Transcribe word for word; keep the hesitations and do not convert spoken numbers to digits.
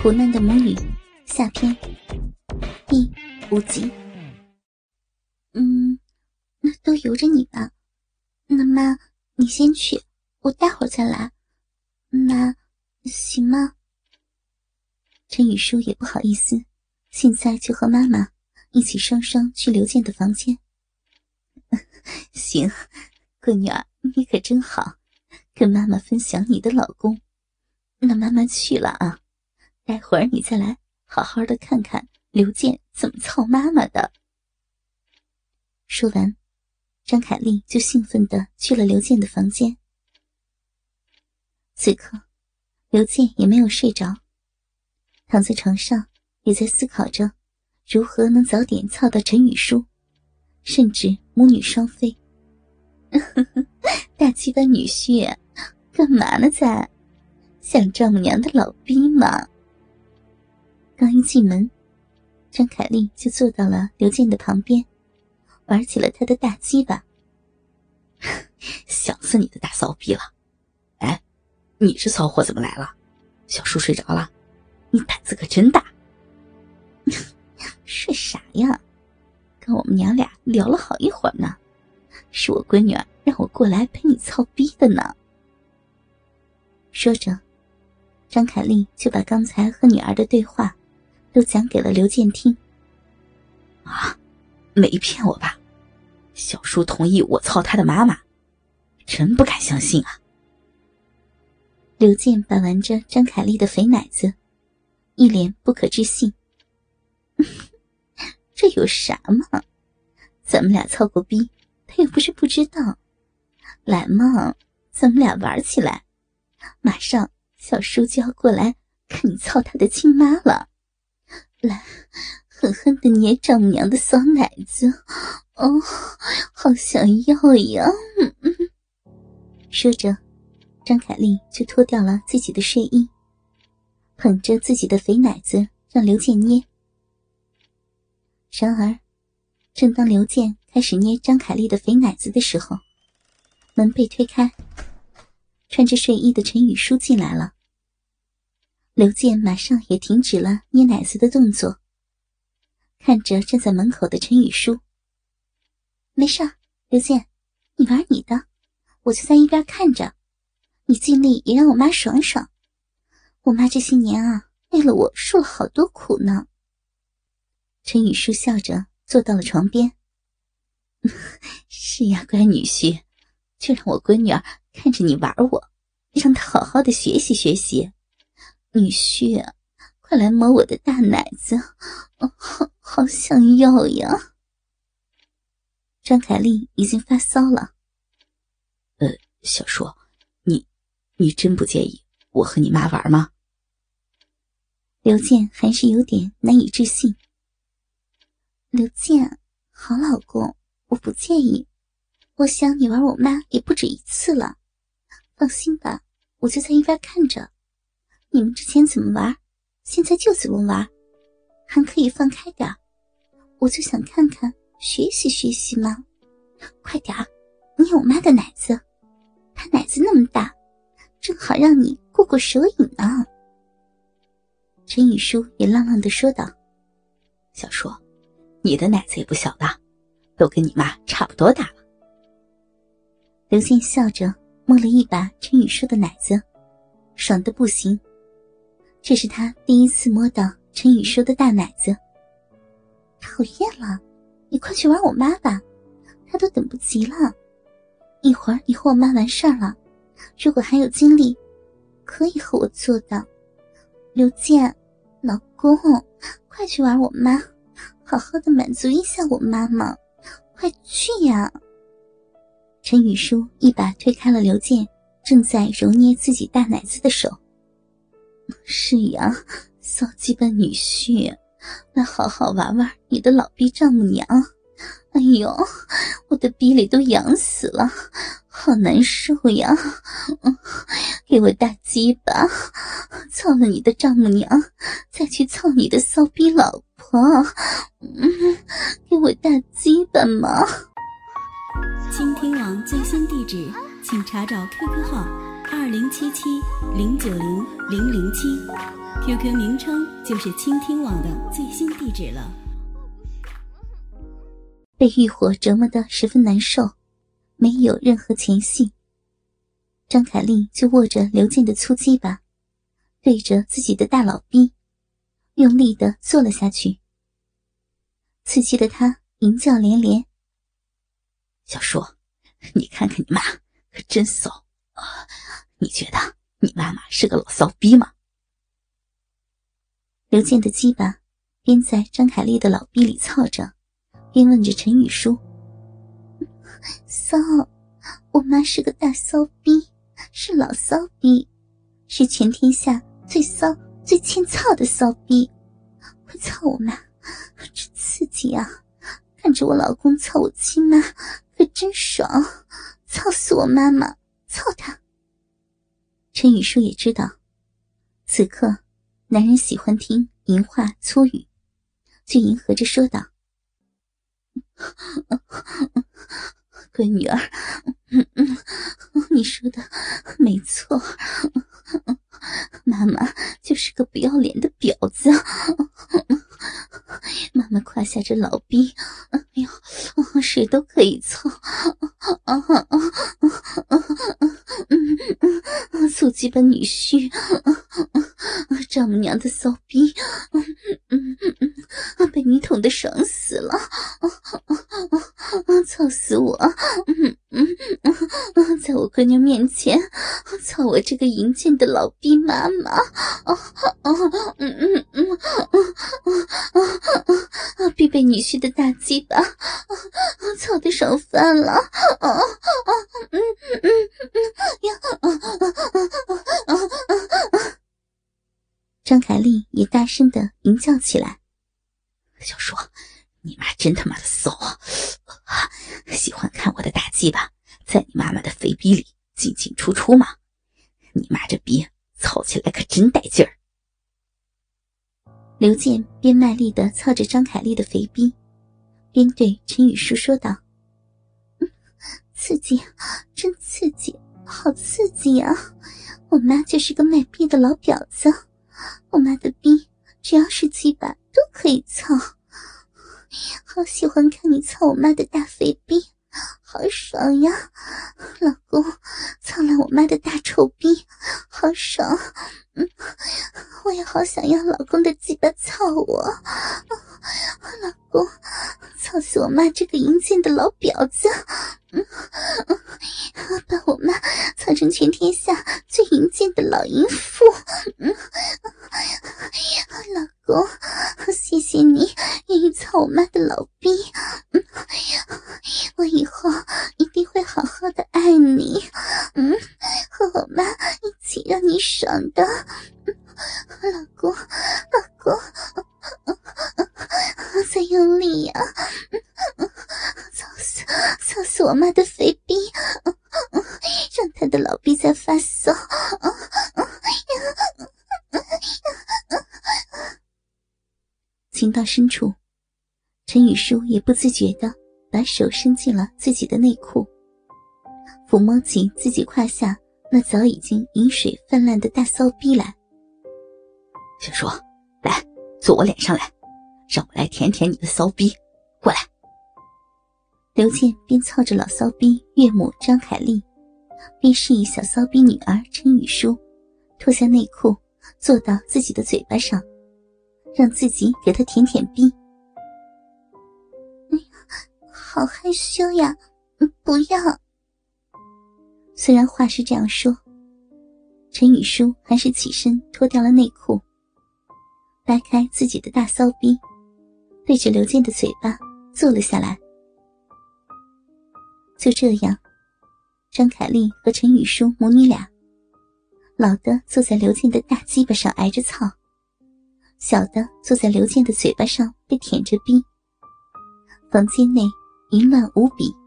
苦难的母女下篇第五集。嗯，那都由着你吧。那妈，你先去，我待会儿再来。那行吗？陈雨舒也不好意思，现在就和妈妈一起双双去刘健的房间。行，闺女儿，你可真好，跟妈妈分享你的老公。那妈妈去了啊，待会儿你再来好好的看看刘健怎么操妈妈的。说完，张凯丽就兴奋地去了刘健的房间。此刻刘健也没有睡着，躺在床上也在思考着如何能早点操到陈雨舒，甚至母女双飞。大鸡巴女婿干嘛呢在？想丈母娘的老逼吗？刚一进门，张凯丽就坐到了刘健的旁边，玩起了他的大鸡巴。 想死你的大骚逼了！哎，你这骚货怎么来了？小叔睡着了，你胆子可真大。 睡啥呀？跟我们娘俩聊了好一会儿呢，是我闺女儿让我过来陪你操逼的呢。说着，张凯丽就把刚才和女儿的对话都讲给了刘健听。 啊，没骗我吧？小叔同意我操他的妈妈，真不敢相信啊！ 刘健把玩着张凯丽的肥奶子，一脸不可置信。这有啥嘛？咱们俩操过逼，他又不是不知道。来嘛，咱们俩玩起来。马上小叔就要过来看你操他的亲妈了。来，狠狠地捏丈母娘的骚奶子。哦，好想要呀！嗯嗯。说着，张凯丽就脱掉了自己的睡衣，捧着自己的肥奶子让刘健捏。然而，正当刘健开始捏张凯丽的肥奶子的时候，门被推开，穿着睡衣的陈雨舒进来了。刘健马上也停止了捏奶子的动作，看着站在门口的陈雨舒。没事，刘健，你玩你的，我就在一边看着，你尽力也让我妈爽爽。我妈这些年啊，为了我受了好多苦呢。陈雨舒笑着坐到了床边。是呀，乖女婿，就让我闺女儿看着你玩我，让她好好的学习学习。女婿，快来摸我的大奶子，哦，好好想要呀。张凯丽已经发骚了。 呃，小叔，你你真不介意我和你妈玩吗？ 刘健还是有点难以置信。刘健，好老公，我不介意。我想你玩我妈也不止一次了。放心吧，我就在一边看着。你们之前怎么玩，现在就怎么玩，还可以放开点。我就想看看，学习学习嘛。快点儿，捏我妈的奶子，她奶子那么大，正好让你过过手瘾呢。陈雨舒也浪浪地说道。 小叔，你的奶子也不小的，都跟你妈差不多大了。 刘健笑着摸了一把陈雨舒的奶子，爽得不行。这是他第一次摸到陈雨舒的大奶子。讨厌了，你快去玩我妈吧，她都等不及了。一会儿你和我妈完事儿了，如果还有精力，可以和我做的。刘健，老公，快去玩我妈，好好的满足一下我妈妈，快去呀！陈雨舒一把推开了刘健正在揉捏自己大奶子的手。是呀，骚鸡巴女婿，来好好玩玩你的老逼丈母娘。哎呦，我的逼里都痒死了，好难受呀！嗯，给我大鸡巴，操了你的丈母娘，再去操你的骚逼老婆。嗯，给我大鸡巴嘛！ 倾听网最新地址，请查找 Q Q 号二零七七零九零零零七。 ，Q Q 名称就是倾听网的最新地址了。 被欲火折磨得十分难受，没有任何前戏。张凯丽就握着刘健的粗鸡巴，对着自己的大老逼，用力地坐了下去。刺激的他淫叫连连：“ 小叔，你看看你妈，可真骚啊！你觉得你妈妈是个老骚逼吗？” 刘健的鸡巴边在张凯丽的老逼里操着，边问着陈雨舒：“骚，我妈是个大骚逼，是老骚逼，是全天下最骚最欠操的骚逼，会操我妈，真刺激啊！看着我老公操我亲妈，可真爽，操死我妈妈，操她！”陈雨舒也知道，此刻男人喜欢听淫话粗语，就迎合着说道：“闺女儿，嗯嗯，你说的没错，妈妈就是个不要脸的婊子。妈妈胯下这老逼，哎呦，谁都可以操。醋鸡巴女婿，丈母娘的骚逼，被你捅得爽死了，操死我！在我闺女面前操我这个淫贱的老逼妈妈，必被女婿的大鸡巴操得爽翻了。张凯丽也大声地淫叫起来：“ 小叔，你妈真他妈的骚啊！喜欢看我的大鸡巴在你妈妈的肥逼里进进出出吗？你妈这逼操起来可真带劲儿。” 刘健边卖力地操着张凯丽的肥逼，边对陈雨舒说道：“刺激，真刺激，好刺激啊！我妈就是个卖逼的老婊子，我妈的逼只要是鸡巴都可以操，好喜欢看你操我妈的大肥逼，好爽呀！老公，操了我妈的大臭逼，好爽！嗯，我也好想要老公的鸡巴操我，老公，操死我妈这个淫贱的老婊子！嗯，把我妈操成全天下最淫贱的老淫妇！嗯，老公，谢谢你愿意操我妈的老逼，嗯，我以后一定会好好的爱你，嗯，和我妈一起让你爽的，嗯，老公，老公，再用力呀、啊，操死，操死我妈的肥逼，让她的老逼在发骚。情到深处，陈雨舒也不自觉地把手伸进了自己的内裤，抚摸起自己胯下那早已经饮水泛滥的大骚逼来。 小叔，来，坐我脸上来，让我来舔舔你的骚逼，过来。 刘健边操着老骚逼岳母张凯丽，边示意小骚逼女儿陈雨舒脱下内裤坐到自己的嘴巴上，让自己给她舔舔逼。好害羞呀，不要。虽然话是这样说，陈雨舒还是起身脱掉了内裤，掰开自己的大骚逼，对着刘健的嘴巴坐了下来。就这样，张凯丽和陈雨舒母女俩，老的坐在刘健的大鸡巴上挨着操，小的坐在刘健的嘴巴上被舔着逼。房间内淫乱无比。